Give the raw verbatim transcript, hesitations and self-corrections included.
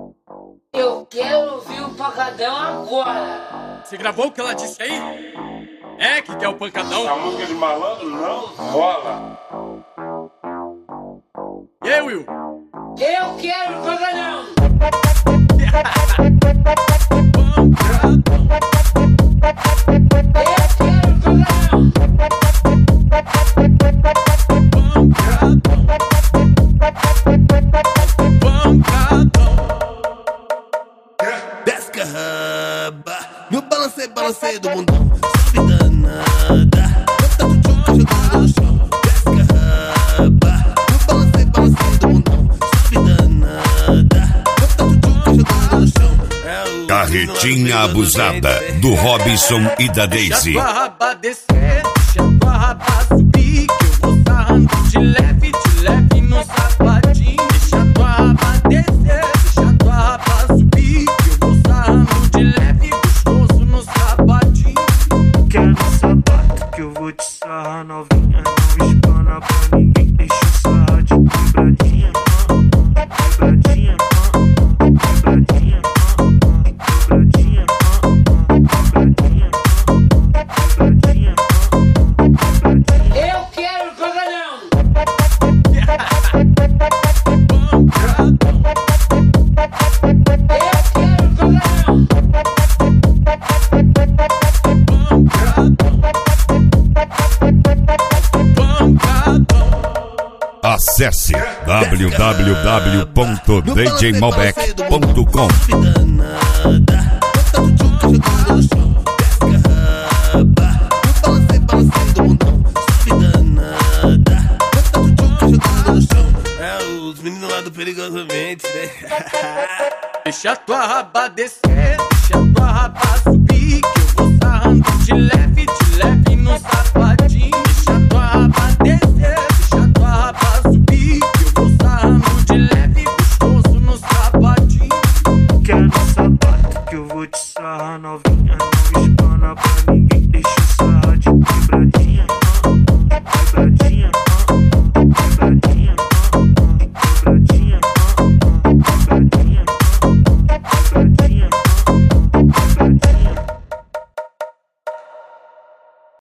Eu quero ouvir o pancadão agora. Você gravou o que ela disse aí? É que quer o pancadão? A música de malandro não rola. E aí, Will? Eu quero o pancadão. Desce raba no balancei, balancei do mundão. Sobe danada, bota o tchuca jogando no chão. Desce raba no balancei, balancei do mundão. Sobe danada, bota o tchuca jogando no chão. Carretinha abusada do Robson e da Daisy. Deixa tua raba descer, deixa tua raba subir, que eu vou sarrando de leve, de leve no sapatinho. Deixa tua raba descer, deixa tua raba subir, que eu vou sarrando de leve, gostoso no sapatinho. Quer no sapato que eu vou te sarrar novinha. Não espana pra ninguém, deixa eu sarrar de quebradinha. Quebradinha, quebradinha, quebradinha, quebradinha, quebradinha, quebradinha. Eu quero o pancadão. Acesse w w w ponto d j malbec ponto com. É os meninos lá do Perigosamente, né? Deixa tua raba descer, deixa tua raba subir, que eu vou sarrando de leve, de leve no sapatinho. Deixa tua raba descer, deixa tua raba subir, que eu vou sarrando de leve, gostoso no sapatinho. Quer no sapato que eu vou te sarrar novinha. Não espana pra ninguém, deixa eu sarrar de quebradinha. Quebradinha.